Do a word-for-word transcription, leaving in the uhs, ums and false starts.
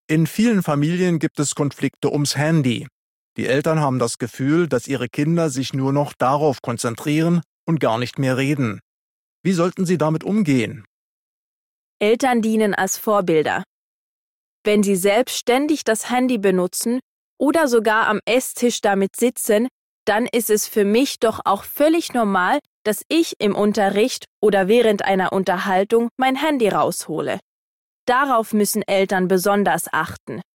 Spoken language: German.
In vielen Familien gibt es Konflikte ums Handy. Die Eltern haben das Gefühl, dass ihre Kinder sich nur noch darauf konzentrieren und gar nicht mehr reden. Wie sollten sie damit umgehen? Eltern dienen als Vorbilder. Wenn sie selbstständig das Handy benutzen oder sogar am Esstisch damit sitzen, dann ist es für mich doch auch völlig normal, dass ich im Unterricht oder während einer Unterhaltung mein Handy raushole. Darauf müssen Eltern besonders achten.